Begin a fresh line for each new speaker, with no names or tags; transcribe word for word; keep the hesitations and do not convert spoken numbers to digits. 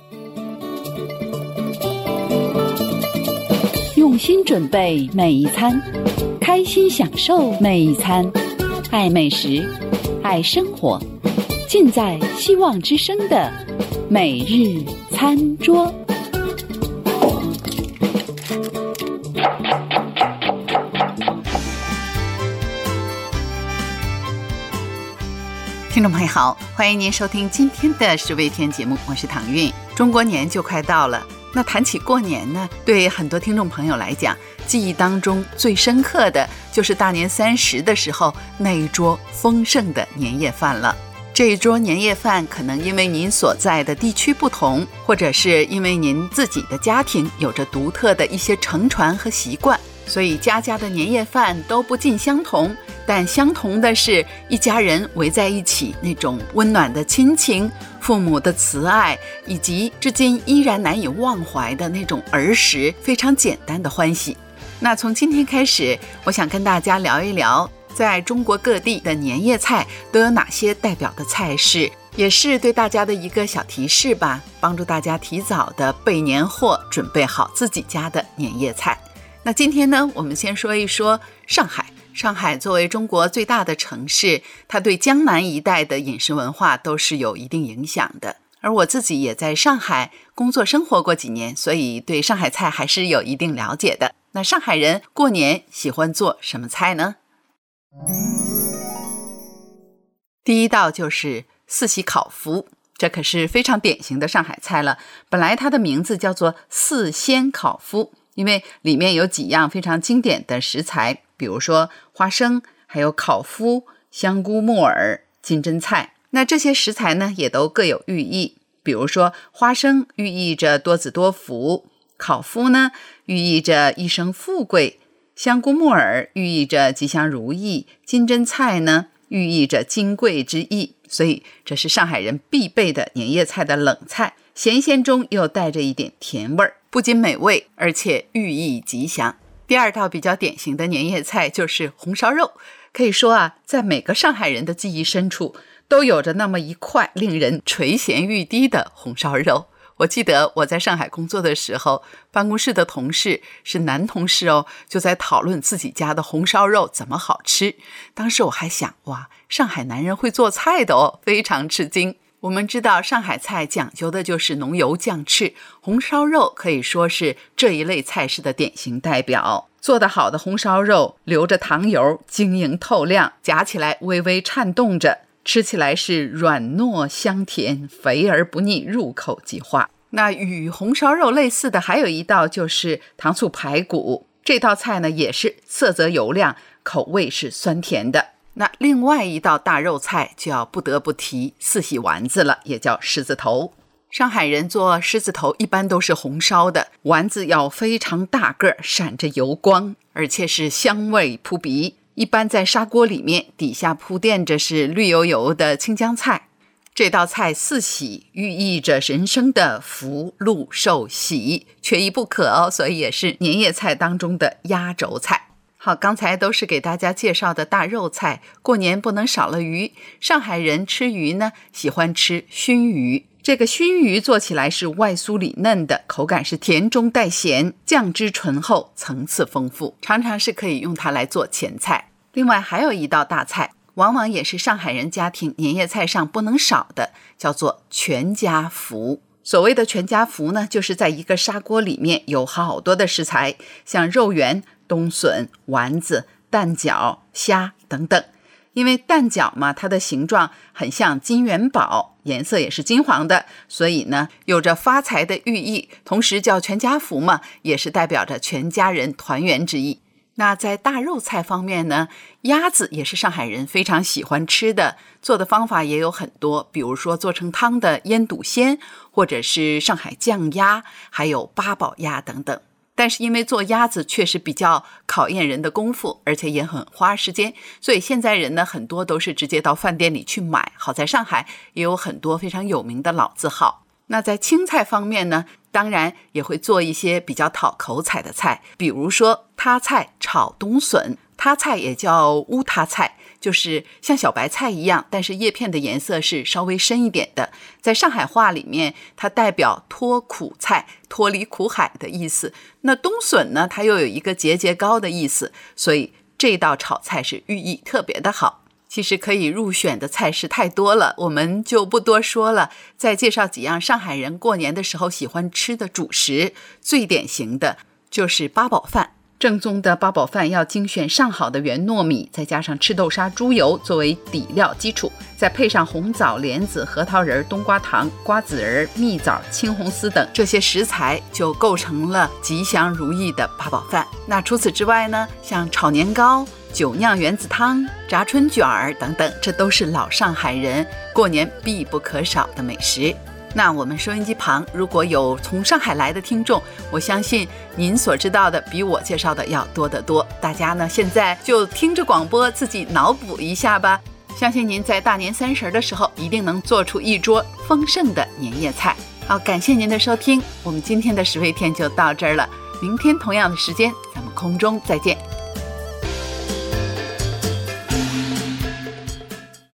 用心准备每一餐，开心享受每一餐，爱美食，爱生活，尽在希望之声的每日餐桌。
听众朋友好，欢迎您收听今天的十味天节目，我是唐韵。中国年就快到了，那谈起过年呢，对很多听众朋友来讲，记忆当中最深刻的就是大年三十的时候那一桌丰盛的年夜饭了。这一桌年夜饭可能因为您所在的地区不同，或者是因为您自己的家庭有着独特的一些承传和习惯，所以家家的年夜饭都不尽相同，但相同的是一家人围在一起那种温暖的亲情，父母的慈爱，以及至今依然难以忘怀的那种儿时非常简单的欢喜。那从今天开始，我想跟大家聊一聊在中国各地的年夜菜都有哪些代表的菜式，也是对大家的一个小提示吧，帮助大家提早的备年货，准备好自己家的年夜菜。那今天呢，我们先说一说上海。上海作为中国最大的城市，它对江南一带的饮食文化都是有一定影响的。而我自己也在上海工作生活过几年，所以对上海菜还是有一定了解的。那上海人过年喜欢做什么菜呢？第一道就是四喜烤麸，这可是非常典型的上海菜了。本来它的名字叫做四鲜烤麸，因为里面有几样非常经典的食材，比如说花生，还有烤麸、香菇、木耳、金针菜。那这些食材呢，也都各有寓意。比如说花生寓意着多子多福，烤麸呢寓意着一生富贵，香菇木耳寓意着吉祥如意，金针菜呢寓意着金贵之意。所以这是上海人必备的年夜菜的冷菜，咸鲜中又带着一点甜味儿，不仅美味，而且寓意吉祥。第二道比较典型的年夜菜就是红烧肉，可以说啊，在每个上海人的记忆深处都有着那么一块令人垂涎欲滴的红烧肉。我记得我在上海工作的时候，办公室的同事是男同事哦，就在讨论自己家的红烧肉怎么好吃。当时我还想，哇，上海男人会做菜的哦，非常吃惊。我们知道上海菜讲究的就是浓油酱翅，红烧肉可以说是这一类菜式的典型代表。做得好的红烧肉流着糖油，晶莹透亮，夹起来微微颤动着，吃起来是软糯香甜，肥而不腻，入口即化。那与红烧肉类似的还有一道就是糖醋排骨，这道菜呢也是色泽油亮，口味是酸甜的。那另外一道大肉菜就要不得不提四喜丸子了，也叫狮子头。上海人做狮子头一般都是红烧的，丸子要非常大个，闪着油光，而且是香味扑鼻。一般在砂锅里面，底下铺垫着是绿油油的青江菜。这道菜四喜寓意着人生的福禄寿喜，缺一不可哦，所以也是年夜菜当中的压轴菜。好，刚才都是给大家介绍的大肉菜，过年不能少了鱼。上海人吃鱼呢，喜欢吃熏鱼。这个熏鱼做起来是外酥里嫩的，口感是甜中带咸，酱汁醇厚，层次丰富，常常是可以用它来做前菜。另外还有一道大菜，往往也是上海人家庭年夜菜上不能少的，叫做全家福。所谓的全家福呢，就是在一个砂锅里面有好多的食材，像肉圆、冬笋、丸子、蛋饺、虾等等。因为蛋饺嘛，它的形状很像金元宝，颜色也是金黄的，所以呢有着发财的寓意，同时叫全家福嘛，也是代表着全家人团圆之意。那在大肉菜方面呢，鸭子也是上海人非常喜欢吃的，做的方法也有很多，比如说做成汤的腌笃鲜，或者是上海酱鸭，还有八宝鸭等等。但是因为做鸭子确实比较考验人的功夫，而且也很花时间，所以现在人呢很多都是直接到饭店里去买。好在上海也有很多非常有名的老字号。那在青菜方面呢， 当然也会做一些比较讨口彩的菜，比如说塌菜炒冬笋。塌菜也叫乌塌菜，就是像小白菜一样，但是叶片的颜色是稍微深一点的。在上海话里面，它代表脱苦菜，脱离苦海的意思。那冬笋呢，它又有一个节节高的意思，所以这道炒菜是寓意特别的好。其实可以入选的菜式太多了，我们就不多说了。再介绍几样上海人过年的时候喜欢吃的主食，最典型的就是八宝饭。正宗的八宝饭要精选上好的原糯米，再加上赤豆沙、猪油作为底料基础，再配上红枣、莲子、核桃仁、冬瓜糖、瓜子仁、蜜枣、青红丝等这些食材，就构成了吉祥如意的八宝饭。那除此之外呢，像炒年糕、酒酿圆子汤、炸春卷儿等等，这都是老上海人过年必不可少的美食。那我们收音机旁如果有从上海来的听众，我相信您所知道的比我介绍的要多得多。大家呢现在就听着广播自己脑补一下吧，相信您在大年三十的时候一定能做出一桌丰盛的年夜菜。好，感谢您的收听，我们今天的十味天就到这儿了，明天同样的时间咱们空中再见。